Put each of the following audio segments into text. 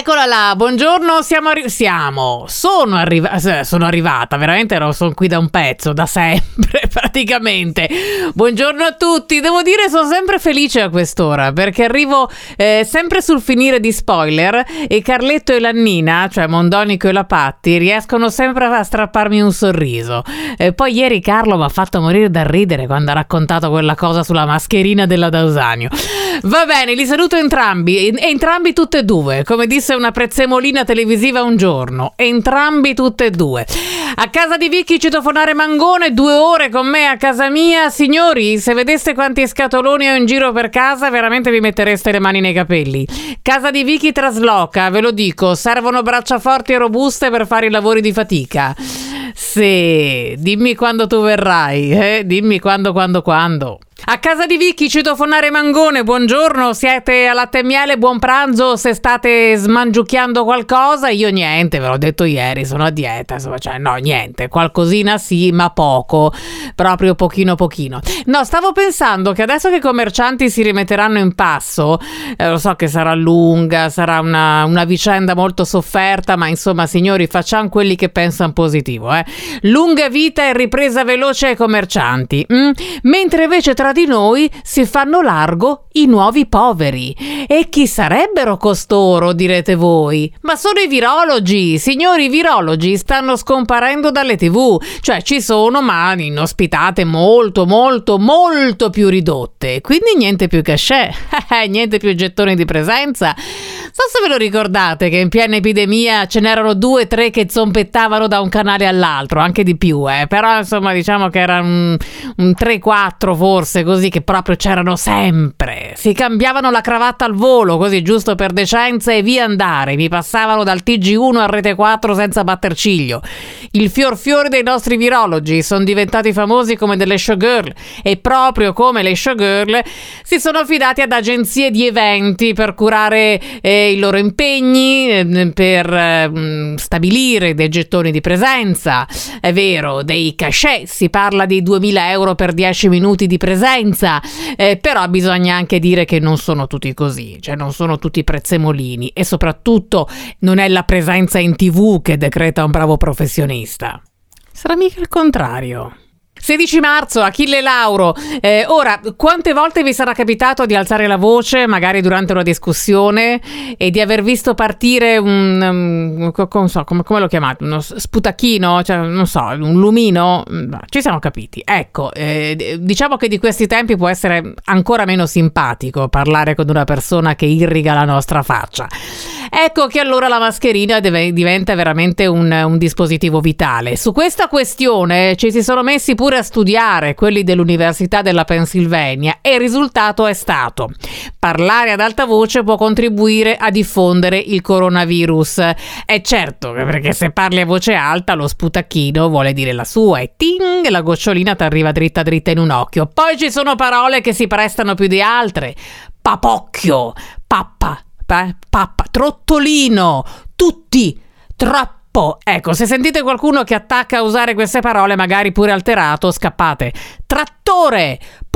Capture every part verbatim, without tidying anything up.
Eccola là, buongiorno, siamo, arri- siamo, sono, arriva- sono arrivata, veramente ero, sono qui da un pezzo, da sempre praticamente. Buongiorno a tutti, devo dire sono sempre felice a quest'ora perché arrivo eh, sempre sul finire di spoiler e Carletto e la Nina, cioè Mondonico e la Patti, riescono sempre a strapparmi un sorriso. Eh, poi ieri Carlo mi ha fatto morire da ridere quando ha raccontato quella cosa sulla mascherina della D'Ausanio. Va bene, li saluto entrambi, e entrambi tutte e due, come disse una prezzemolina televisiva un giorno, entrambi tutte e due. A casa di Vicky citofonare Mangone, due ore con me a casa mia. Signori, se vedeste quanti scatoloni ho in giro per casa, veramente vi mettereste le mani nei capelli. Casa di Vicky trasloca, ve lo dico, servono braccia forti e robuste per fare i lavori di fatica. Sì, dimmi quando tu verrai, eh? Dimmi quando, quando, quando. A casa di Vicky citofonare Mangone, buongiorno, siete a latte e miele, buon pranzo, se state smangiucchiando qualcosa, io niente, ve l'ho detto ieri, sono a dieta, insomma, cioè no, niente, qualcosina sì, ma poco, proprio pochino pochino. No, stavo pensando che adesso che i commercianti si rimetteranno in passo, eh, lo so che sarà lunga, sarà una, una vicenda molto sofferta, ma insomma signori, facciamo quelli che pensano positivo, eh. Lunga vita e ripresa veloce ai commercianti, mm? Mentre invece tra di noi si fanno largo i nuovi poveri. E chi sarebbero costoro, direte voi? Ma sono i virologi, signori, i virologi stanno scomparendo dalle tv, cioè ci sono ma in ospitate molto molto molto più ridotte, quindi niente più cachet, niente più gettoni di presenza. So se ve lo ricordate che in piena epidemia ce n'erano due tre che zompettavano da un canale all'altro, anche di più, eh. Però insomma diciamo che era un, un tre quattro forse, così, che proprio c'erano sempre, si cambiavano la cravatta al volo così giusto per decenza e via andare, mi passavano dal T G uno a Rete quattro senza batter ciglio. Il fior fiore dei nostri virologi sono diventati famosi come delle showgirl e proprio come le showgirl si sono affidati ad agenzie di eventi per curare eh, i loro impegni, eh, per eh, stabilire dei gettoni di presenza, è vero, dei cachet, si parla di duemila euro per dieci minuti di presenza, eh, però bisogna anche dire che non sono tutti così, cioè non sono tutti prezzemolini e soprattutto non è la presenza in tv che decreta un bravo professionista. Sarà mica il contrario. sedici marzo, Achille Lauro. Eh, ora, quante volte vi sarà capitato di alzare la voce, magari durante una discussione, e di aver visto partire un, um, non so, come, come lo chiamate, uno sputacchino, cioè, non so, un lumino? Ci siamo capiti. Ecco, eh, diciamo che di questi tempi può essere ancora meno simpatico parlare con una persona che irriga la nostra faccia. Ecco che allora la mascherina deve, diventa veramente un, un dispositivo vitale. Su questa questione ci si sono messi pure a studiare quelli dell'Università della Pennsylvania e il risultato è stato: parlare ad alta voce può contribuire a diffondere il coronavirus. E certo, perché se parli a voce alta lo sputacchino vuole dire la sua e ting, la gocciolina ti arriva dritta dritta in un occhio. Poi ci sono parole che si prestano più di altre: papocchio, pappa, pa, pappa, trottolino, tutti, troppo. Ecco, se sentite qualcuno che attacca a usare queste parole, magari pure alterato, scappate. Trattore,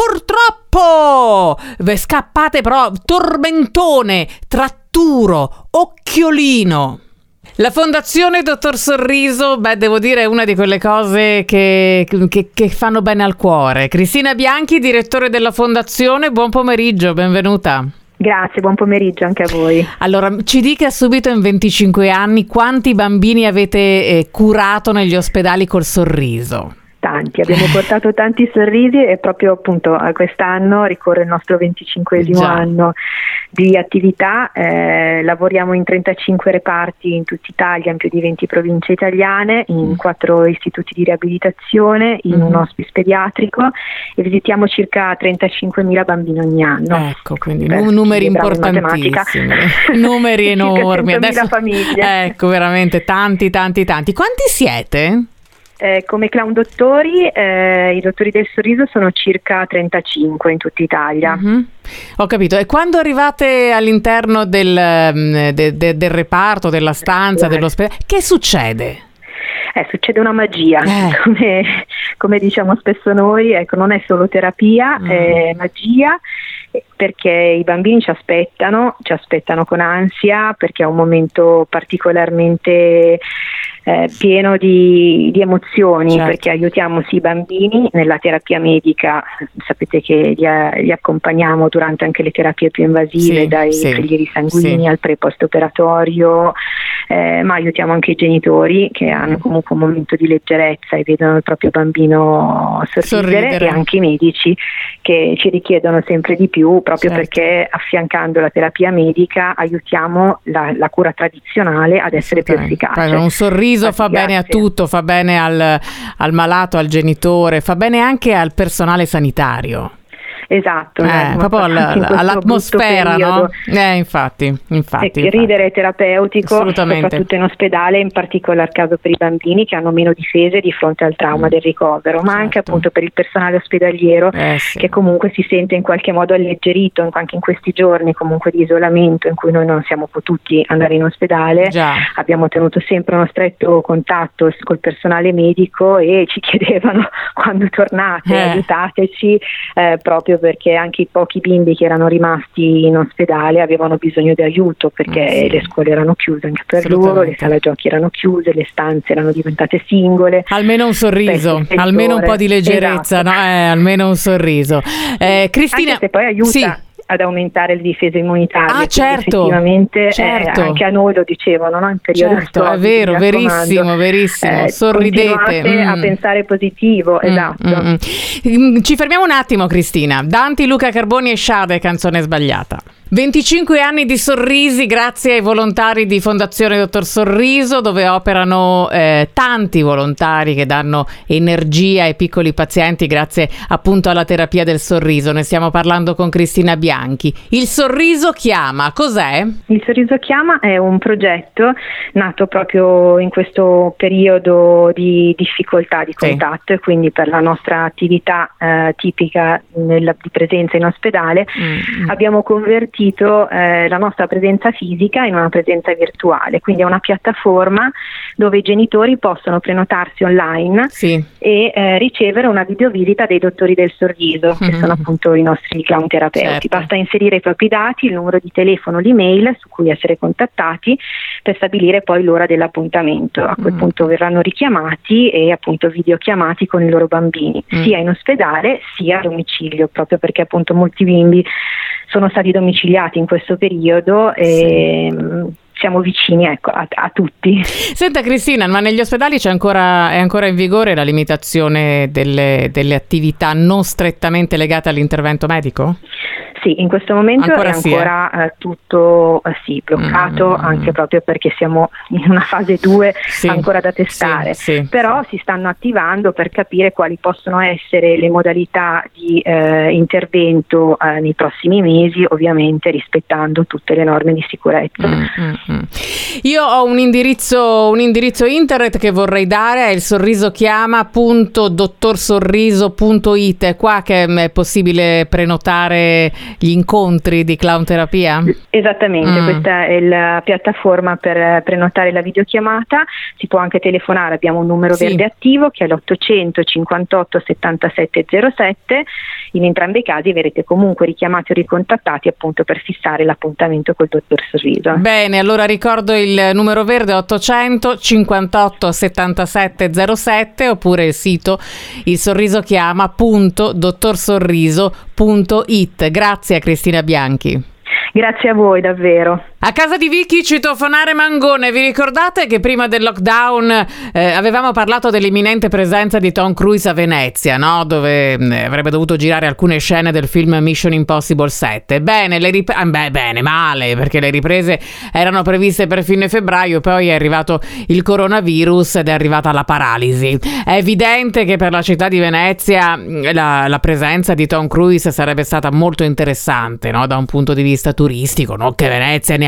purtroppo, scappate però, tormentone, tratturo, occhiolino. La Fondazione Dottor Sorriso, beh, devo dire è una di quelle cose che, che, che fanno bene al cuore. Cristina Bianchi, direttore della Fondazione, buon pomeriggio, benvenuta. Grazie, buon pomeriggio anche a voi. Allora, ci dica subito, in venticinque anni, quanti bambini avete eh, curato negli ospedali col sorriso? Tanti, abbiamo portato tanti sorrisi e proprio appunto a quest'anno ricorre il nostro venticinquesimo Già. anno di attività, eh, lavoriamo in trentacinque reparti in tutta Italia, in più di venti province italiane, in quattro istituti di riabilitazione, in mm-hmm. un hospice pediatrico e visitiamo circa trentacinquemila bambini ogni anno. Ecco, quindi Beh, numeri bravo in importantissimi, numeri enormi. Adesso, famiglie. Ecco, veramente tanti, tanti, tanti. Quanti siete? Eh, come clown dottori, eh, i dottori del sorriso sono circa trentacinque in tutta Italia. Mm-hmm. Ho capito. E quando arrivate all'interno del, de, de, del reparto, della stanza, dell'ospedale, che succede? Eh, succede una magia, eh. come, come diciamo spesso noi, ecco, non è solo terapia, mm. è magia, perché i bambini ci aspettano, ci aspettano con ansia, perché è un momento particolarmente eh, pieno di, di emozioni, certo. perché aiutiamo sì i bambini nella terapia medica, sapete che li, li accompagniamo durante anche le terapie più invasive, sì, dai sì, prelievi sanguigni sì. al pre e post operatorio, eh, ma aiutiamo anche i genitori che hanno comunque un momento di leggerezza e vedono il proprio bambino sorridere, Sorridere. e anche i medici che ci richiedono sempre di più, proprio certo. perché affiancando la terapia medica aiutiamo la, la cura tradizionale ad essere più efficace. Un sorriso Infatti, fa bene grazie. a tutto, fa bene al, al malato, al genitore, fa bene anche al personale sanitario. Esatto, eh, eh, proprio alla, all'atmosfera, no? Eh, infatti, infatti, e infatti. ridere è terapeutico, soprattutto in ospedale, in particolar caso per i bambini che hanno meno difese di fronte al trauma mm. del ricovero, ma certo. anche appunto per il personale ospedaliero eh, sì. che comunque si sente in qualche modo alleggerito anche in questi giorni comunque di isolamento in cui noi non siamo potuti andare in ospedale. Già. Abbiamo tenuto sempre uno stretto contatto col personale medico e ci chiedevano quando tornate, eh. aiutateci, eh, proprio perché anche i pochi bimbi che erano rimasti in ospedale avevano bisogno di aiuto, perché sì. le scuole erano chiuse anche per loro, le sale giochi erano chiuse, le stanze erano diventate singole. Almeno un sorriso, almeno un po' di leggerezza, esatto. no? Eh, almeno un sorriso. Eh, Cristina, anche se poi aiuta. Sì. ad aumentare le difese immunitarie. Ah, certo, effettivamente certo. Eh, anche a noi lo dicevano, no? In periodo certo, storico, è vero, verissimo, verissimo. Eh, Sorridete mm. a pensare positivo, mm, esatto. Mm, mm. Ci fermiamo un attimo, Cristina. Danti, Luca Carboni e Sciade, Canzone sbagliata. venticinque anni di sorrisi grazie ai volontari di Fondazione Dottor Sorriso, dove operano eh, tanti volontari che danno energia ai piccoli pazienti grazie appunto alla terapia del sorriso. Ne stiamo parlando con Cristina Bianchi. Il Sorriso Chiama, cos'è? Il Sorriso Chiama è un progetto nato proprio in questo periodo di difficoltà di contatto, sì. e quindi per la nostra attività eh, tipica nella, di presenza in ospedale mm. abbiamo convertito Eh, la nostra presenza fisica in una presenza virtuale, quindi è una piattaforma dove i genitori possono prenotarsi online sì. e eh, ricevere una videovisita dei dottori del sorriso, mm-hmm. che sono appunto i nostri clown terapeuti. Certo. Basta inserire i propri dati, il numero di telefono, l'email su cui essere contattati per stabilire poi l'ora dell'appuntamento. A quel mm. punto verranno richiamati e appunto videochiamati con i loro bambini, mm. sia in ospedale sia a domicilio, proprio perché appunto molti bimbi sono stati domiciliati in questo periodo e sì. siamo vicini ecco, a, a tutti. Senta Cristina, ma negli ospedali c'è ancora, è ancora in vigore la limitazione delle, delle attività non strettamente legate all'intervento medico? Sì, in questo momento ancora è sì, ancora eh? eh, tutto eh, sì, bloccato, mm. anche proprio perché siamo in una fase due sì, ancora da testare, sì, sì. però si stanno attivando per capire quali possono essere le modalità di eh, intervento eh, nei prossimi mesi, ovviamente rispettando tutte le norme di sicurezza. Mm, mm, mm. Io ho un indirizzo, un indirizzo internet che vorrei dare, è il sorrisochiama punto dottorsorriso punto it, è qua che è possibile prenotare gli incontri di clown terapia? Esattamente, mm. questa è la piattaforma per prenotare la videochiamata, si può anche telefonare, abbiamo un numero sì. verde attivo che è l'ottocento cinquantotto settantasette zero sette, in entrambi i casi verrete comunque richiamati o ricontattati appunto per fissare l'appuntamento col dottor Sorriso. Bene, allora ricordo il numero verde ottocento cinquantotto settantasette zero sette oppure il sito il sorrisochiama punto dottorsorriso punto it. Grazie a Cristina Bianchi. Grazie a voi davvero. A casa di Vicky, citofonare Mangone. Vi ricordate che prima del lockdown eh, avevamo parlato dell'imminente presenza di Tom Cruise a Venezia, no? Dove eh, avrebbe dovuto girare alcune scene del film Mission Impossible sette. Bene, le rip- eh, beh, bene, male, perché le riprese erano previste per fine febbraio, poi è arrivato il coronavirus ed è arrivata la paralisi. È evidente che per la città di Venezia la, la presenza di Tom Cruise sarebbe stata molto interessante, no? Da un punto di vista turistico, non che Venezia ne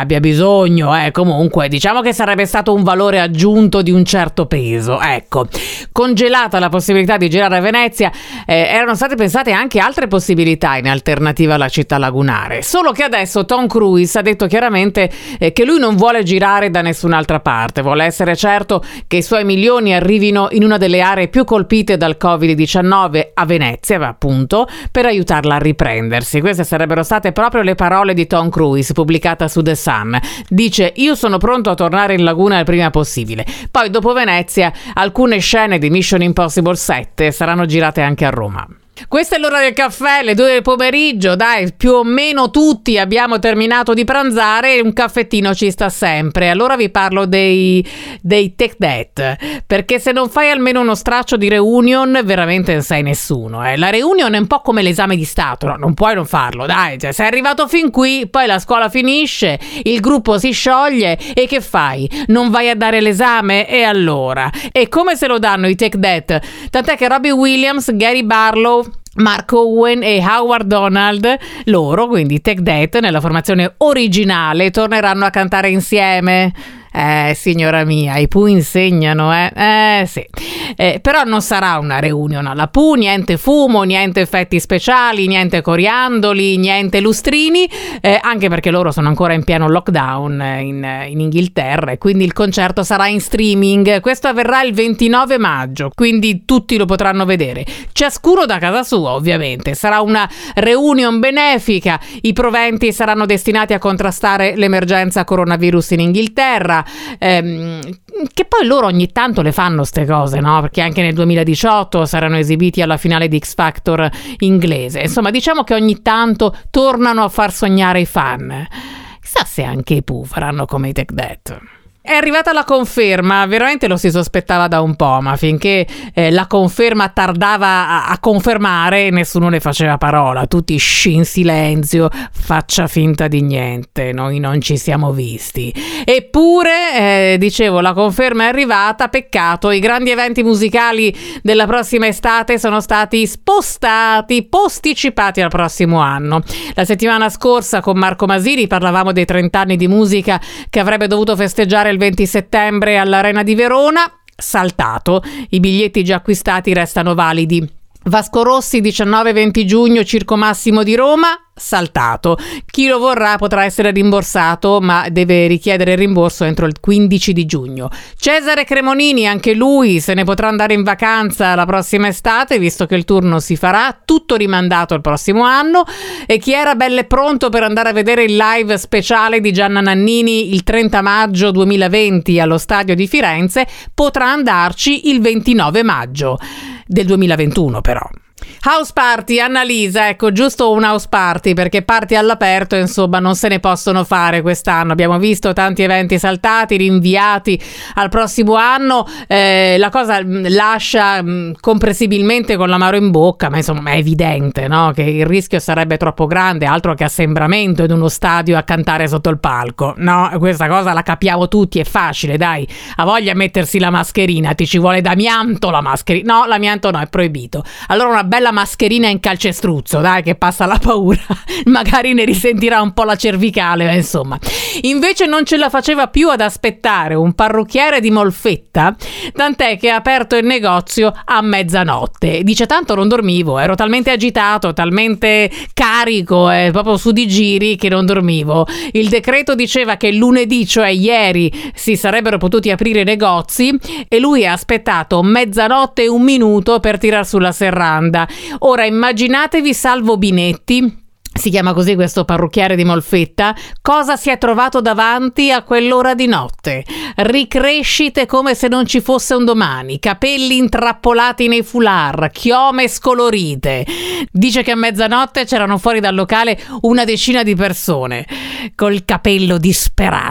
abbia bisogno, eh, comunque diciamo che sarebbe stato un valore aggiunto di un certo peso. Ecco, congelata la possibilità di girare a Venezia, eh, erano state pensate anche altre possibilità in alternativa alla città lagunare, solo che adesso Tom Cruise ha detto chiaramente eh, che lui non vuole girare da nessun'altra parte, vuole essere certo che i suoi milioni arrivino in una delle aree più colpite dal covid diciannove, a Venezia appunto, per aiutarla a riprendersi. Queste sarebbero state proprio le parole di Tom Cruise, pubblicata su The Sun. Dice: io sono pronto a tornare in laguna il prima possibile. Poi dopo Venezia alcune scene di Mission Impossible sette saranno girate anche a Roma. Questa è l'ora del caffè, le due del pomeriggio, dai, più o meno tutti abbiamo terminato di pranzare e un caffettino ci sta sempre. Allora vi parlo dei, dei Take That, perché se non fai almeno uno straccio di reunion veramente non sei nessuno. Eh. La reunion è un po' come l'esame di Stato, no? Non puoi non farlo, dai, cioè, sei arrivato fin qui, poi la scuola finisce, il gruppo si scioglie e che fai? Non vai a dare l'esame? E allora? E come se lo danno i Take That? Tant'è che Robbie Williams, Gary Barlow, Mark Owen e Howard Donald, loro, quindi Take That, nella formazione originale, torneranno a cantare insieme. Eh, signora mia, i Pooh insegnano, eh? Eh, sì. Eh, però non sarà una reunion alla Pooh, niente fumo, niente effetti speciali, niente coriandoli, niente lustrini, eh, anche perché loro sono ancora in pieno lockdown in, in Inghilterra, e quindi il concerto sarà in streaming. Questo avverrà il ventinove maggio, quindi tutti lo potranno vedere, ciascuno da casa sua ovviamente. Sarà una reunion benefica, i proventi saranno destinati a contrastare l'emergenza coronavirus in Inghilterra. Ehm, che poi loro ogni tanto le fanno ste cose, no? Perché anche nel duemiladiciotto saranno esibiti alla finale di X Factor inglese. Insomma, diciamo che ogni tanto tornano a far sognare i fan. Chissà se anche i Pooh faranno come i Take That. È arrivata la conferma, veramente lo si sospettava da un po', ma finché eh, la conferma tardava a, a confermare, nessuno ne faceva parola, tutti sci in silenzio, faccia finta di niente, noi non ci siamo visti. Eppure, eh, dicevo, la conferma è arrivata, peccato, i grandi eventi musicali della prossima estate sono stati spostati, posticipati al prossimo anno. La settimana scorsa con Marco Masini parlavamo dei trenta anni di musica che avrebbe dovuto festeggiare il venti settembre all'Arena di Verona, saltato, i biglietti già acquistati restano validi. Vasco Rossi diciannove venti giugno, Circo Massimo di Roma, saltato. Chi lo vorrà potrà essere rimborsato, ma deve richiedere il rimborso entro il quindici di giugno. Cesare Cremonini, anche lui se ne potrà andare in vacanza la prossima estate, visto che il turno si farà, tutto rimandato al prossimo anno. E chi era bello e pronto per andare a vedere il live speciale di Gianna Nannini il trenta maggio duemilaventi allo Stadio di Firenze potrà andarci il ventinove maggio del duemilaventuno però. House party, Annalisa, ecco, giusto un house party, perché party all'aperto insomma non se ne possono fare quest'anno. Abbiamo visto tanti eventi saltati, rinviati al prossimo anno, eh, la cosa lascia mh, comprensibilmente con l'amaro in bocca, ma insomma è evidente, no? Che il rischio sarebbe troppo grande, altro che assembramento in uno stadio a cantare sotto il palco, no? Questa cosa la capiamo tutti, è facile, dai, ha voglia mettersi la mascherina, ti ci vuole d'amianto la mascherina, no, l'amianto no, è proibito. Allora una bella mascherina in calcestruzzo, dai, che passa la paura, magari ne risentirà un po' la cervicale, ma insomma. Invece non ce la faceva più ad aspettare un parrucchiere di Molfetta, tant'è che ha aperto il negozio a mezzanotte. Dice: tanto non dormivo, ero talmente agitato, talmente carico, eh, proprio su di giri, che non dormivo. Il decreto diceva che lunedì, cioè ieri, si sarebbero potuti aprire i negozi e lui ha aspettato mezzanotte e un minuto per tirar sulla serranda. Ora immaginatevi Salvo Binetti, si chiama così questo parrucchiere di Molfetta, cosa si è trovato davanti a quell'ora di notte. Ricrescite come se non ci fosse un domani, capelli intrappolati nei foulard, chiome scolorite. Dice che a mezzanotte c'erano fuori dal locale una decina di persone col capello disperato.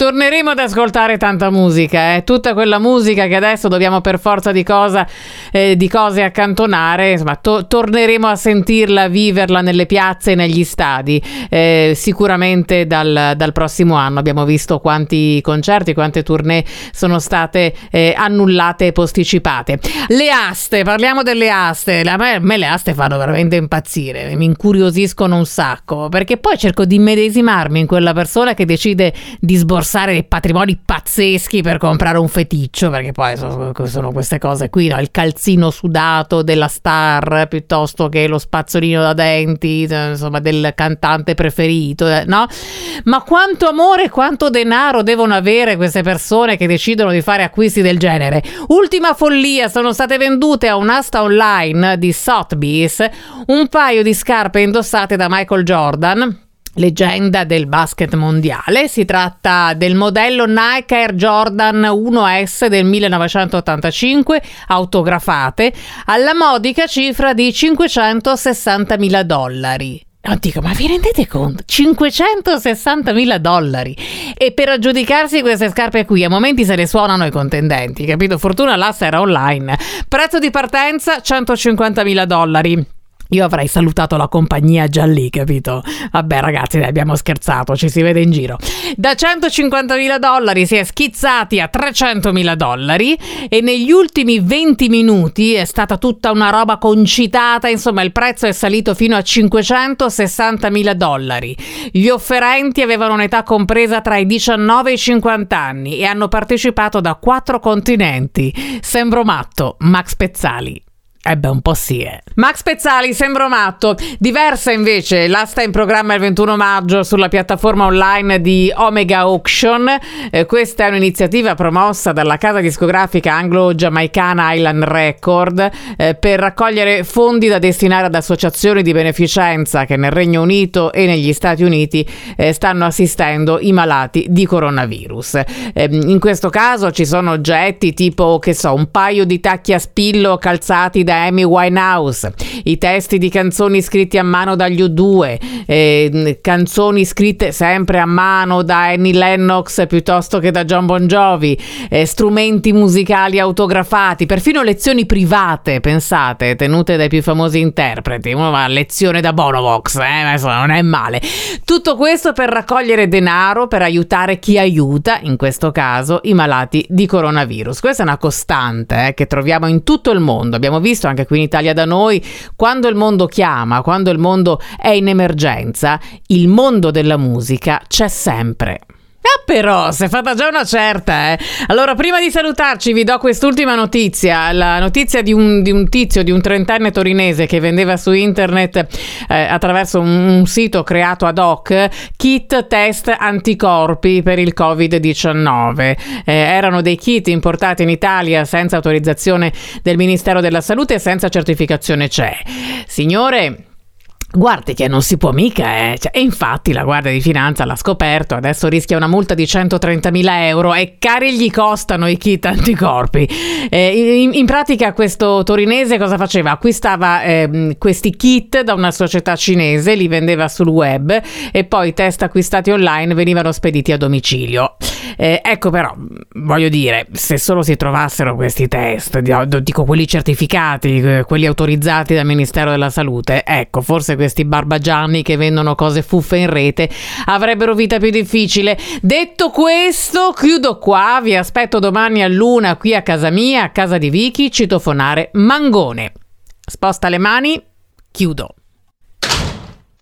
torneremo ad ascoltare tanta musica, eh? Tutta quella musica che adesso dobbiamo per forza di cosa eh, di cose accantonare, insomma to- torneremo a sentirla, viverla nelle piazze e negli stadi, eh, sicuramente dal, dal prossimo anno. Abbiamo visto quanti concerti, quante tournée sono state eh, annullate e posticipate. Le aste, parliamo delle aste. A me, a me le aste fanno veramente impazzire, mi incuriosiscono un sacco, perché poi cerco di immedesimarmi in quella persona che decide di sborsare dei patrimoni pazzeschi per comprare un feticcio, perché poi sono, sono queste cose qui, no? Il calzino sudato della star piuttosto che lo spazzolino da denti, insomma, del cantante preferito, no? Ma quanto amore, quanto denaro devono avere queste persone che decidono di fare acquisti del genere? Ultima follia, sono state vendute a un'asta online di Sotheby's un paio di scarpe indossate da Michael Jordan, leggenda del basket mondiale. Si tratta del modello Nike Air Jordan uno S del millenovecentottantacinque, autografate, alla modica cifra di cinquecentosessantamila dollari. No, dico, ma vi rendete conto? cinquecentosessantamila dollari! E per aggiudicarsi queste scarpe qui, a momenti se le suonano i contendenti, capito? Fortuna l'asta era online. Prezzo di partenza centocinquantamila dollari. Io avrei salutato la compagnia già lì, capito? Vabbè ragazzi, dai, abbiamo scherzato, ci si vede in giro. Da centocinquantamila dollari si è schizzati a trecentomila dollari e negli ultimi venti minuti è stata tutta una roba concitata, insomma il prezzo è salito fino a cinquecentosessantamila dollari. Gli offerenti avevano un'età compresa tra i diciannove e i cinquanta anni e hanno partecipato da quattro continenti. Sembro matto, Max Pezzali. Eh beh, un po' sì, eh. Max Pezzali, sembro matto. Diversa invece l'asta in programma il ventuno maggio sulla piattaforma online di Omega Auction. Eh, questa è un'iniziativa promossa dalla casa discografica anglo-giamaicana Island Record eh, per raccogliere fondi da destinare ad associazioni di beneficenza che nel Regno Unito e negli Stati Uniti eh, stanno assistendo i malati di coronavirus. Eh, in questo caso ci sono oggetti tipo, che so, un paio di tacchi a spillo calzati da Amy Winehouse, i testi di canzoni scritti a mano dagli U due, eh, canzoni scritte sempre a mano da Annie Lennox piuttosto che da John Bon Jovi, eh, strumenti musicali autografati, perfino lezioni private, pensate, tenute dai più famosi interpreti. Una lezione da Bonovox, eh, insomma, non è male. Tutto questo per raccogliere denaro per aiutare chi aiuta, in questo caso i malati di coronavirus. Questa è una costante eh, che troviamo in tutto il mondo. Abbiamo visto anche qui in Italia da noi, quando il mondo chiama, quando il mondo è in emergenza, il mondo della musica c'è sempre. Ah, però, si è fatta già una certa, eh. Allora, prima di salutarci vi do quest'ultima notizia, la notizia di un, di un tizio, di un trentenne torinese che vendeva su internet eh, attraverso un, un sito creato ad hoc kit test anticorpi per il covid diciannove. Eh, erano dei kit importati in Italia senza autorizzazione del Ministero della Salute e senza certificazione C E. Signore, guardi che non si può mica, eh. Cioè, e infatti la Guardia di Finanza l'ha scoperto, adesso rischia una multa di centotrentamila euro e cari gli costano i kit anticorpi. Eh, in, in pratica questo torinese cosa faceva? Acquistava eh, questi kit da una società cinese, li vendeva sul web e poi i test acquistati online venivano spediti a domicilio. Eh, ecco però, voglio dire, se solo si trovassero questi test, dico quelli certificati, quelli autorizzati dal Ministero della Salute, ecco, forse questi barbagianni che vendono cose fuffe in rete avrebbero vita più difficile. Detto questo, chiudo qua, vi aspetto domani all'una qui a casa mia, a casa di Vicky, citofonare Mangone. Sposta le mani, chiudo.